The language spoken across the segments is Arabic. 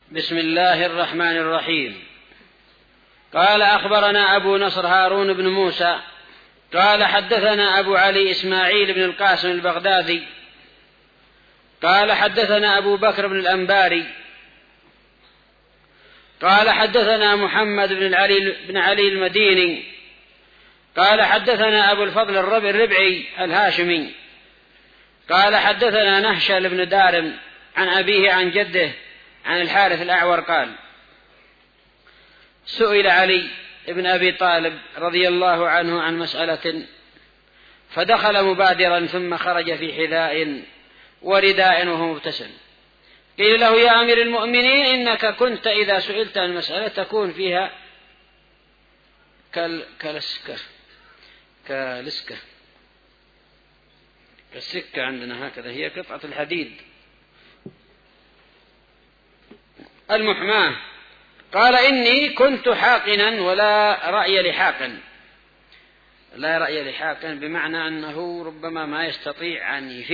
بسم الله الرحمن الرحيم. قال أخبرنا أبو نصر هارون بن موسى قال حدثنا أبو علي إسماعيل بن القاسم البغدادي قال حدثنا أبو بكر بن الأنباري قال حدثنا محمد بن علي المديني قال حدثنا أبو الفضل الربعي الهاشمي قال حدثنا نهشل بن دارم عن أبيه عن جده عن الحارث الأعور قال سئل علي ابن أبي طالب رضي الله عنه عن مسألة فدخل مبادرا ثم خرج في حذاء ورداء وهو مبتسم. قيل له يا أمير المؤمنين إنك كنت إذا سئلت عن مسألة تكون فيها كالسكة عندنا هكذا، هي قطعة الحديد المحماة. قال إني كنت حاقنا ولا رأي لحاقا. لا رأي لحاقا بمعنى أنه ربما ما يستطيع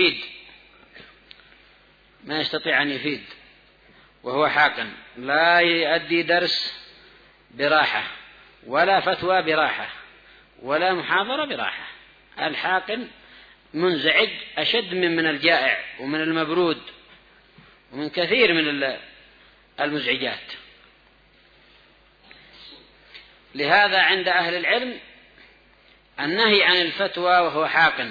أن يفيد وهو حاقا، لا يؤدي درس براحة ولا فتوى براحة ولا محاضرة براحة. الحاقن منزعج أشد من الجائع ومن المبرود ومن كثير من المزعجات. لهذا عند أهل العلم النهي عن الفتوى وهو حاقن.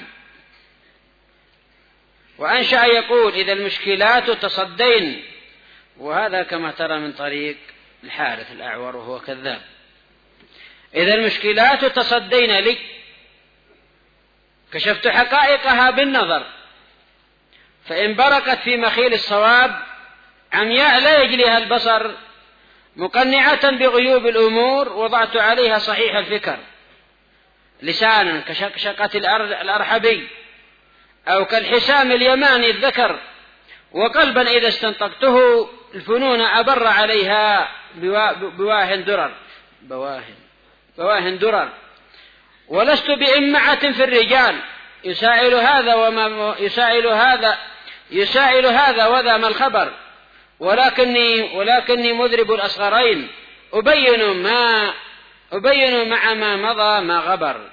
وأنشأ يقول إذا المشكلات تصدين، وهذا كما ترى من طريق الحارث الأعور وهو كذاب. إذا المشكلات تصدين لي كشفت حقائقها بالنظر، فإن بركت في مخيل الصواب عمياء لا يجليها البصر مقنعة بغيوب الأمور وضعت عليها صحيح الفكر، لسانا كشقشقة الأرحبي أو كالحسام اليماني الذكر، وقلبا إذا استنطقته الفنون أبر عليها بواه درر. ولست بإمعة في الرجال يسائل هذا وذا ما الخبر، ولكني مذرب الأصغرين أبين مع ما مضى ما غبر.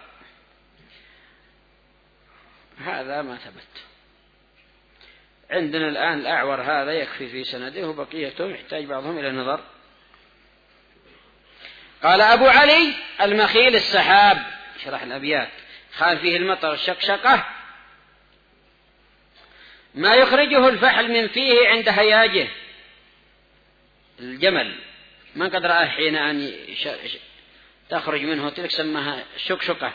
هذا ما ثبت عندنا الآن. الأعور هذا يكفي في سنده وبقيتهم يحتاج بعضهم إلى النظر. قال أبو علي المخيل السحاب، شرح الأبيات، خال فيه المطر الشقشقة ما يخرجه الفحل من فيه عند هياجه. الجمل من قد رأى حين أن تخرج منه تلك سمها شقشقة،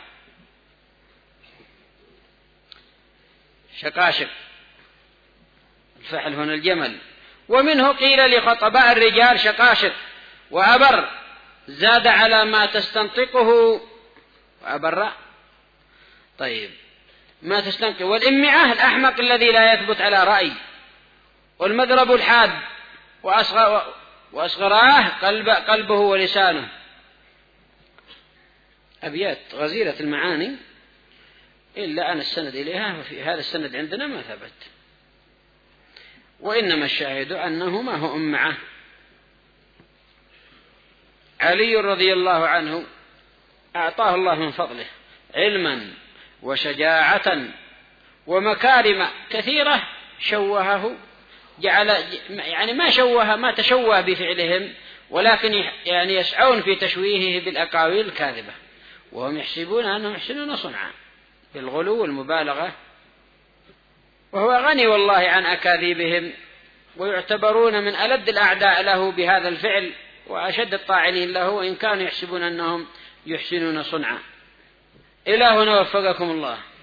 شقاشق، الفحل هنا الجمل. ومنه قيل لخطباء الرجال شقاشق وأبر، زاد على ما تستنطقه وأبر. طيب ما تستنطق. والإمعة الأحمق الذي لا يثبت على رأي، والمذرب الحاد وأصغراه قلبه ولسانه. أبيات غزيرة المعاني إلا أن السند إليها في هذا السند عندنا ما ثبت، وإنما الشاهد أنه ما هو أمعه. علي رضي الله عنه أعطاه الله من فضله علما وشجاعة ومكارم كثيرة شوهه، يعني ما تشوه بفعلهم، ولكن يعني يسعون في تشويهه بالأقاويل الكاذبة، وهم يحسبون أنهم يحسنون صنعا بالغلو والمبالغة، وهو غني والله عن أكاذيبهم، ويعتبرون من ألد الأعداء له بهذا الفعل وأشد الطاعنين له، وإن كانوا يحسبون أنهم يحسنون صنعا. إلهنا وفقكم الله.